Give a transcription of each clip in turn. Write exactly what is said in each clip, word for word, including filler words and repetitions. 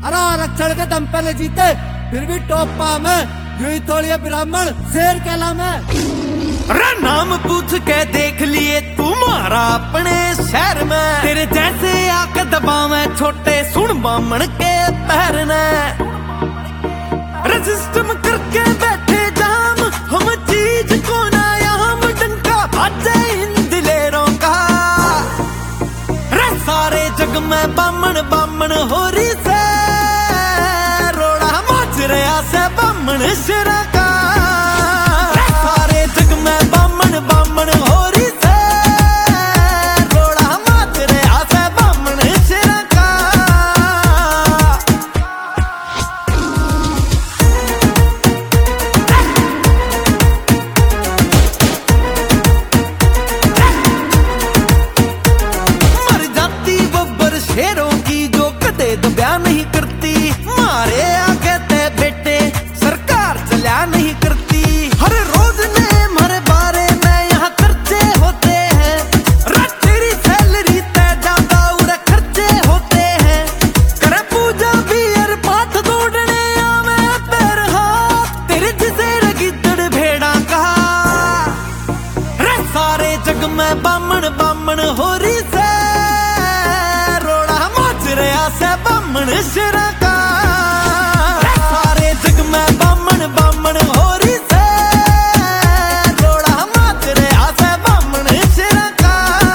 अरे आरक्षण के दम पे ले जीते, फिर भी टॉप पा में यूं थोड़ी ब्राह्मण शेर कहला में। अरे नाम पूछ के देख लिए तुम्हारा अपने शहर में, तेरे जैसे आके दबावे छोटे सुन बामण के पैर ने। सिस्टम करके बैठे जाम, हम चीज को ना याम, डंका बाजे इन दिलेरों का। रे सारे जग में बामण बामण हो रही से, रोड़ा माच रहा से बामण शेरा का। सारे जग में बामण बामण हो रही से, रोड़ा माच रहा से बामण शेरा का। शेरों की जो कदे दबया नहीं करती, मारे आगे ते बेटे सरकार चला नहीं करती। हर रोज ने हमारे बारे में यहाँ खर्चे होते हैं, तेरी सैलरी ते ज्यादा उरे खर्चे होते हैं। करे पूजा भी हर पाठ दौड़ने आवे पैर हाथ, तेरे जिसे रगिदड़ भेड़ा कहा। रे सारे जग में बामण बामण हो रही से, से बामण शेरा का। सारे जग में बामण बामण हो रही से, रोड़ा माच रहा से बामण शेरा का।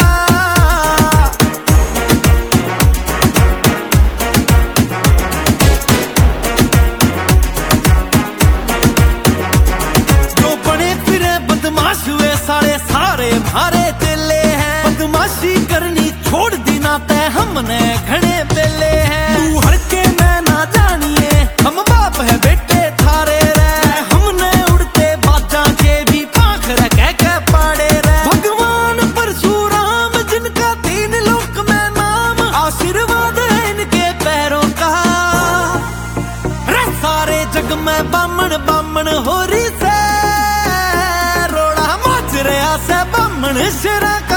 जो बने फिरे बदमाश हुए सारे सारे मारे चले हैं, बदमाशी करनी छोड़ दी ना ते हमने घने बेले हैं। तू हड़के मैं ना जानिए, हम बाप है बेटे थारे रे, हमने उड़ते बाजा के भी पाख रह के पाड़े रे। भगवान परशुराम जिनका तीन लोक में नाम, आशीर्वाद है इनके पैरों का। रे सारे जग में बामण बामण हो रही से, रोड़ा माच रहा से बामण शेरा का।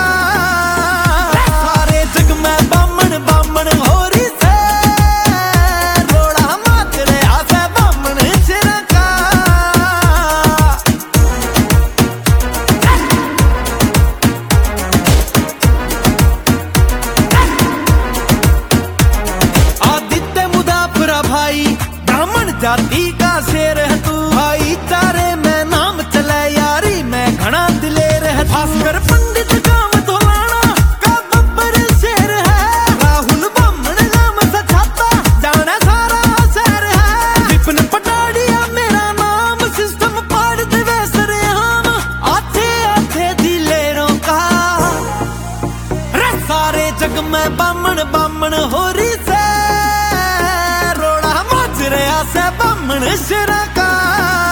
जाति का शेर है तू, भाईचारे में नाम चले यारी में घना दिलेर है। भास्कर पंडित काम धोलाना का बब्बर शेर है, राहुल बामण नाम सचाता जाने सारा शहर है। विपिन पटाड़िया मेरा नाम, सिस्टम पाड़ देवे सरेआम, आथे आथे दिलेरों का। रे सारे जग में बामण बामण हो रही से, रोड़ा माच रहा से बामण शेरा का।